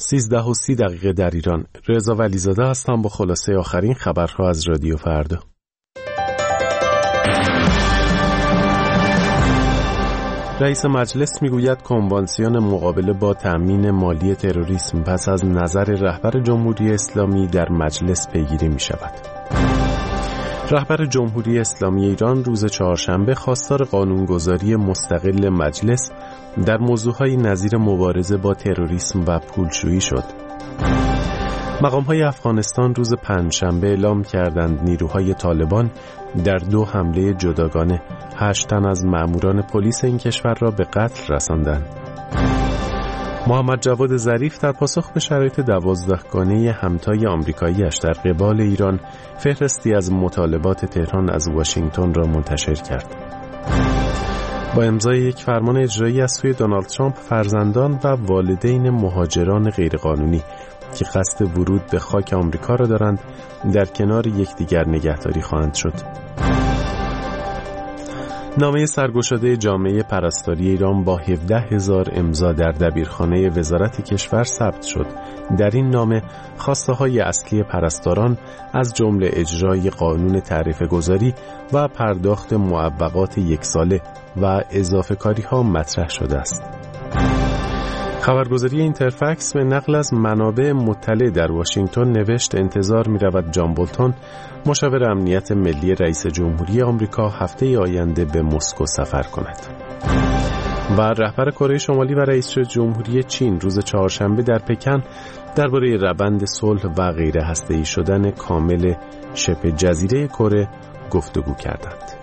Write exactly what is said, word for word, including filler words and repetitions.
سیزده و سی دقیقه در ایران. رضا ولیزاده هستم با خلاصه آخرین خبرها از رادیو فردا. رئیس مجلس میگوید کنوانسیون مقابله با تأمین مالی تروریسم پس از نظر رهبر جمهوری اسلامی در مجلس پیگیری می شود. رهبر جمهوری اسلامی ایران روز چهارشنبه خواستار قانونگذاری مستقل مجلس در موضوعهای نظیر مبارزه با تروریسم و پولشویی شد. مقام‌های افغانستان روز پنجشنبه اعلام کردند نیروهای طالبان در دو حمله جداگانه هشت تن از مأموران پلیس این کشور را به قتل رساندند. محمد جواد ظریف در پاسخ به شرایط دوازدهگانه همتای آمریکایی‌اش در قبال ایران فهرستی از مطالبات تهران از واشنگتن را منتشر کرد. با امضای یک فرمان اجرایی از سوی دونالد ترامپ، فرزندان و والدین مهاجران غیرقانونی که قصد ورود به خاک آمریکا را دارند در کنار یکدیگر نگهداری خواهند شد. نامه سرگشاده جامعه پرستاری ایران با هفده هزار امضا در دبیرخانه وزارت کشور ثبت شد. در این نامه خواسته های اصلی پرستاران از جمله اجرای قانون تعرفه گذاری و پرداخت معوقات یک ساله و اضافه کاری ها مطرح شده است. خبرگزاری اینترفکس به نقل از منابع مطلع در واشنگتن نوشت انتظار می رود جان بولتون، مشاور امنیت ملی رئیس جمهوری آمریکا، هفته آینده به مسکو سفر کند. و رهبر کره شمالی و رئیس جمهوری چین روز چهارشنبه در پکن درباره روند صلح و غیر هسته‌ای شدن کامل شبه جزیره کره گفتگو کردند.